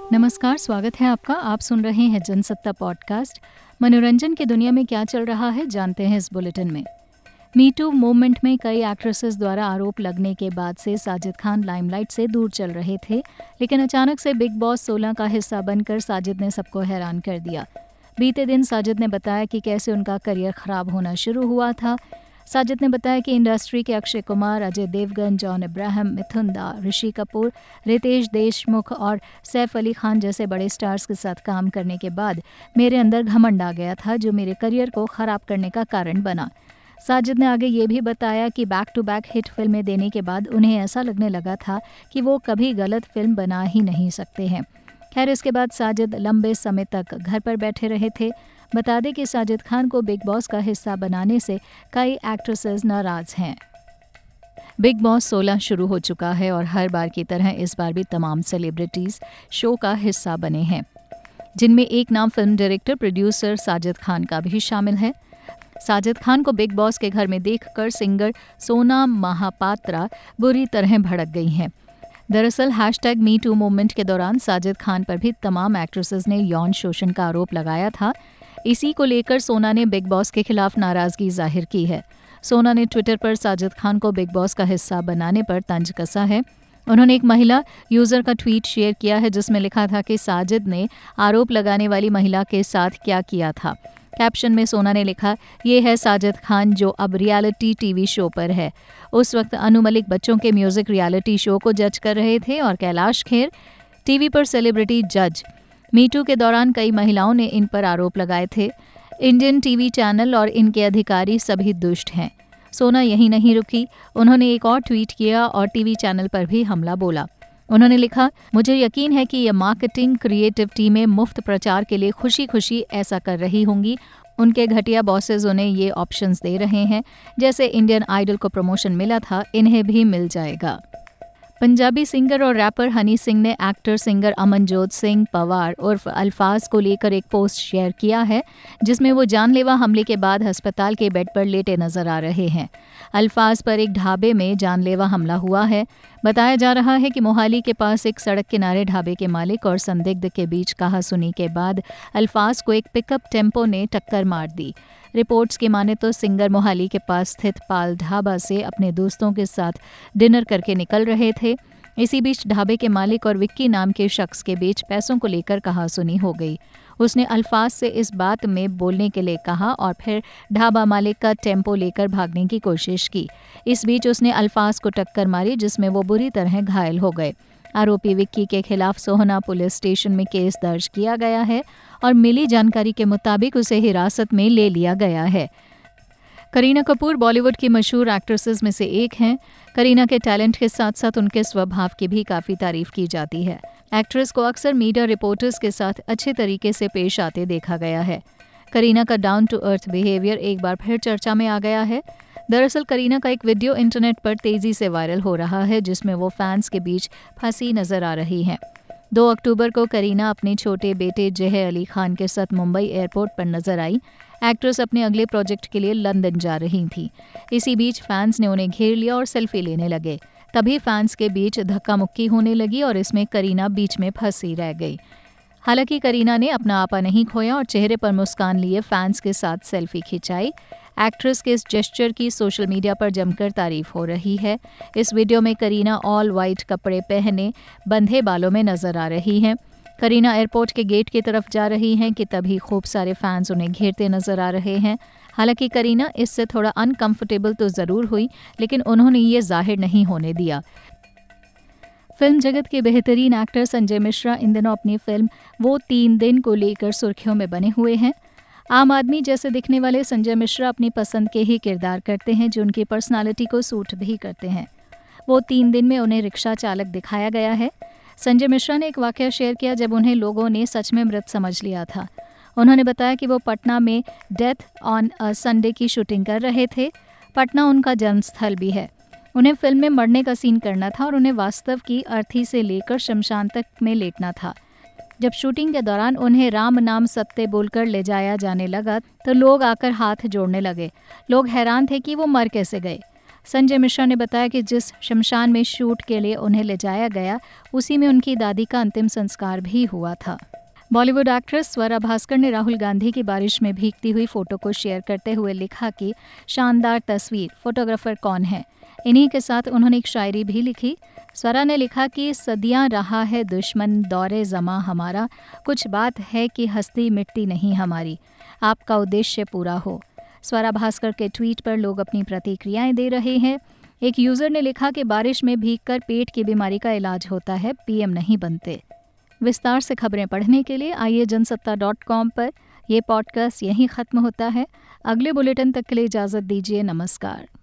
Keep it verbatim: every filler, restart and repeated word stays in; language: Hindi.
नमस्कार, स्वागत है आपका। आप सुन रहे हैं जनसत्ता पॉडकास्ट। मनोरंजन की दुनिया में क्या चल रहा है जानते हैं इस बुलेटिन में। मी टू मूवमेंट में कई एक्ट्रेसेस द्वारा आरोप लगने के बाद से साजिद खान लाइमलाइट से दूर चल रहे थे, लेकिन अचानक से बिग बॉस सोलह का हिस्सा बनकर साजिद ने सबको हैरान कर दिया। बीते दिन साजिद ने बताया कि कैसे उनका करियर खराब होना शुरू हुआ था। साजिद ने बताया कि इंडस्ट्री के अक्षय कुमार, अजय देवगन, जॉन अब्राहम, मिथुन दा, ऋषि कपूर, रितेश देशमुख और सैफ अली खान जैसे बड़े स्टार्स के साथ काम करने के बाद मेरे अंदर घमंड आ गया था, जो मेरे करियर को खराब करने का कारण बना। साजिद ने आगे ये भी बताया कि बैक टू बैक हिट फिल्में देने के बाद उन्हें ऐसा लगने लगा था कि वो कभी गलत फिल्म बना ही नहीं सकते हैं। खैर, इसके बाद साजिद लंबे समय तक घर पर बैठे रहे थे। बता दें कि साजिद खान को बिग बॉस का हिस्सा बनाने से कई एक्ट्रेसेस नाराज हैं। बिग बॉस सोलह शुरू हो चुका है और हर बार की तरह इस बार भी तमाम सेलिब्रिटीज शो का हिस्सा बने हैं, जिनमें एक नाम film director producer Sajid Khan का भी शामिल है। साजिद खान को बिग बॉस के घर में देखकर सिंगर सोनम महापात्रा बुरी तरह भड़क गई हैं। दरअसल हैशटैग मी टू मूवमेंट के दौरान साजिद खान पर भी तमाम एक्ट्रेसेस ने यौन शोषण का आरोप लगाया था। इसी को लेकर सोना ने बिग बॉस के खिलाफ नाराजगी जाहिर की है। सोना ने ट्विटर पर साजिद खान को बिग बॉस का हिस्सा बनाने पर तंज कसा है। उन्होंने एक महिला यूजर का ट्वीट शेयर किया है, जिसमें लिखा था कि साजिद ने आरोप लगाने वाली महिला के साथ क्या किया था। कैप्शन में सोना ने लिखा, ये है साजिद खान जो अब रियलिटी टीवी शो पर है। उस वक्त अनु मलिक बच्चों के म्यूजिक रियलिटी शो को जज कर रहे थे और कैलाश खेर टीवी पर सेलिब्रिटी जज। मीटू के दौरान कई महिलाओं ने इन पर आरोप लगाए थे। इंडियन टीवी चैनल और इनके अधिकारी सभी दुष्ट हैं। सोना यही नहीं रुकी, उन्होंने एक और ट्वीट किया और टीवी चैनल पर भी हमला बोला। उन्होंने लिखा, मुझे यकीन है कि ये मार्केटिंग क्रिएटिव टीमें मुफ्त प्रचार के लिए खुशी खुशी ऐसा कर रही होंगी। उनके घटिया बॉसेस उन्हें ये ऑप्शंस दे रहे हैं, जैसे इंडियन आइडल को प्रमोशन मिला था, इन्हें भी मिल जाएगा। पंजाबी सिंगर और रैपर हनी सिंह ने एक्टर सिंगर अमनजोत सिंह पवार उर्फ अल्फाज को लेकर एक पोस्ट शेयर किया है, जिसमें वो जानलेवा हमले के बाद अस्पताल के बेड पर लेटे नजर आ रहे हैं। अल्फाज पर एक ढाबे में जानलेवा हमला हुआ है। बताया जा रहा है कि मोहाली के पास एक सड़क किनारे ढाबे के मालिक और संदिग्ध के बीच कहासुनी के बाद अल्फाज को एक पिकअप टेम्पो ने टक्कर मार दी। रिपोर्ट्स की माने तो सिंगर मोहाली के पास स्थित पाल ढाबा से अपने दोस्तों के साथ डिनर करके निकल रहे थे। इसी बीच ढाबे के मालिक और विक्की नाम के शख्स के बीच पैसों को लेकर कहासुनी हो गई। उसने अल्फाज से इस बात में बोलने के लिए कहा और फिर ढाबा मालिक का टेम्पो लेकर भागने की कोशिश की। इस बीच उसने अल्फाज को टक्कर मारी, जिसमें वो बुरी तरह घायल हो गए। आरोपी विक्की के खिलाफ सोहना पुलिस स्टेशन में केस दर्ज किया गया है और मिली जानकारी के मुताबिक उसे हिरासत में ले लिया गया है। करीना कपूर बॉलीवुड की मशहूर एक्ट्रेसेस में से एक हैं। करीना के टैलेंट के साथ साथ उनके स्वभाव की भी काफ़ी तारीफ की जाती है। एक्ट्रेस को अक्सर मीडिया रिपोर्टर्स के साथ अच्छे तरीके से पेश आते देखा गया है। करीना का डाउन टू अर्थ बिहेवियर एक बार फिर चर्चा में आ गया है। दरअसल करीना का एक वीडियो इंटरनेट पर तेजी से वायरल हो रहा है, जिसमें वो फैंस के बीच फंसी नजर आ रही हैं। दो अक्टूबर को करीना अपने छोटे बेटे जहे अली खान के साथ मुंबई एयरपोर्ट पर नजर आई। एक्ट्रेस अपने अगले प्रोजेक्ट के लिए लंदन जा रही थी। इसी बीच फैंस ने उन्हें घेर लिया और सेल्फी लेने लगे। तभी फैंस के बीच धक्का मुक्की होने लगी और इसमें करीना बीच में फंसी रह गई। हालांकि करीना ने अपना आपा नहीं खोया और चेहरे पर मुस्कान लिए फैंस के साथ सेल्फी खिंचाई। एक्ट्रेस के इस जेस्चर की सोशल मीडिया पर जमकर तारीफ हो रही है। इस वीडियो में करीना ऑल वाइट कपड़े पहने बंधे बालों में नजर आ रही हैं। करीना एयरपोर्ट के गेट की तरफ जा रही हैं कि तभी खूब सारे फैंस उन्हें घेरते नजर आ रहे हैं। हालांकि करीना इससे थोड़ा अनकंफर्टेबल तो ज़रूर हुई, लेकिन उन्होंने ये जाहिर नहीं होने दिया। फिल्म जगत के बेहतरीन एक्टर संजय मिश्रा इन दिनों अपनी फिल्म वो तीन दिन को लेकर सुर्खियों में बने हुए हैं। आम आदमी जैसे दिखने वाले संजय मिश्रा अपनी पसंद के ही किरदार करते हैं, जो उनकी पर्सनालिटी को सूट भी करते हैं। वो तीन दिन में उन्हें रिक्शा चालक दिखाया गया है। संजय मिश्रा ने एक वाकया शेयर किया जब उन्हें लोगों ने सच में मृत समझ लिया था। उन्होंने बताया कि वो पटना में डेथ ऑन अ संडे की शूटिंग कर रहे थे। पटना उनका जन्मस्थल भी है। उन्हें फिल्म में मरने का सीन करना था और उन्हें वास्तव की अर्थी से लेकर शमशान तक में लेटना था। जब शूटिंग के दौरान उन्हें राम नाम सत्य बोलकर ले जाया जाने लगा तो लोग आकर हाथ जोड़ने लगे। लोग हैरान थे कि वो मर कैसे गए। संजय मिश्रा ने बताया कि जिस शमशान में शूट के लिए उन्हें ले जाया गया, उसी में उनकी दादी का अंतिम संस्कार भी हुआ था। बॉलीवुड एक्ट्रेस स्वरा भास्कर ने राहुल गांधी की बारिश में भीगती हुई फोटो को शेयर करते हुए लिखा कि शानदार तस्वीर, फोटोग्राफर कौन है। इन्हीं के साथ उन्होंने एक शायरी भी लिखी। स्वरा ने लिखा कि सदियां रहा है दुश्मन दौरे ज़मा हमारा, कुछ बात है कि हस्ती मिटती नहीं हमारी, आपका उद्देश्य पूरा हो। स्वरा भास्कर के ट्वीट पर लोग अपनी प्रतिक्रियाएं दे रहे हैं। एक यूज़र ने लिखा कि बारिश में भीगकर पेट की बीमारी का इलाज होता है, पीएम नहीं बनते। विस्तार से खबरें पढ़ने के लिए आइए जनसत्ता डॉट कॉम पर। यह पॉडकास्ट यहीं ख़त्म होता है। अगले बुलेटिन तक के लिए इजाज़त दीजिए। नमस्कार।